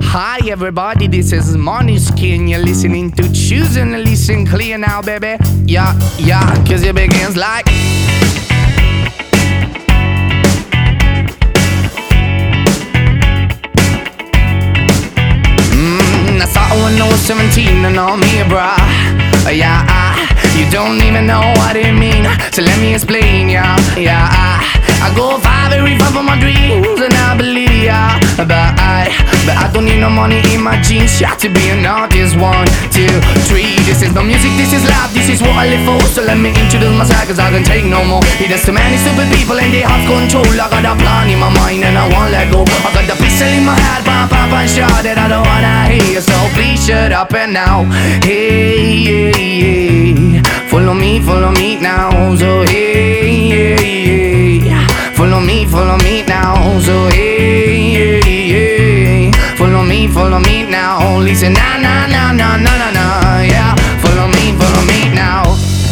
Hi everybody, this is Måneskin. You're listening to Choosing to Listen Clear now, baby. Yeah, cause it begins like I started when I was 17 and all me, bruh. You don't even know what it mean, so let me explain, I go very far from my dreams and I believe, but I don't need no money in my jeans, to be an artist. 1, 2, 3. This is no music, this is life, this is what I live for. So let me introduce myself, cause I can take no more. There's too many stupid people and they have control. I got a plan in my mind and I won't let go. I got the pistol in my head, pop, and shot that I don't wanna hear. So please shut up and now. Hey, follow me now. So hey, follow me now. So hey, follow me now. Listen, nah, yeah. Follow me now.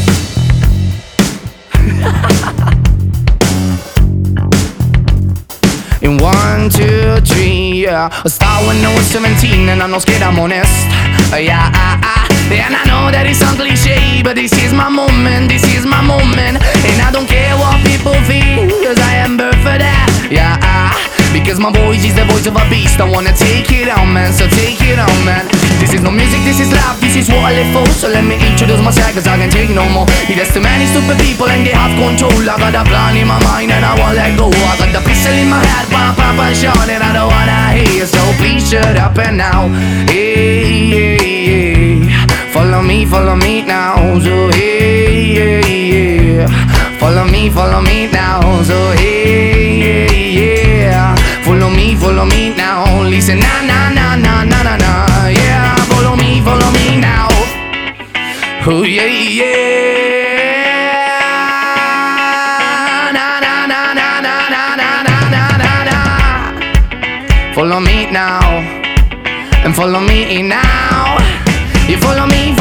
In 1, 2, 3, I started when I was 17 and I'm not scared, I'm honest. And I know that it sounds cliche, but this is my moment, and I don't care what people think, cause I am birthed for that. Because my voice is the voice of a beast. I wanna take it on, man, so take it on, man. This is no music, this is life, this is what I live for. So let me introduce myself, cause I can take no more. There's too many stupid people and they have control. I got a plan in my mind and I won't let go. I got the pistol in my head, pop, and shot, and I don't wanna hear. So please shut up and now. Hey, follow me now. So hey, follow me now. So hey, follow me now. Listen, nah, yeah. Follow me now. Oh yeah. Follow me now, and follow me now. You follow me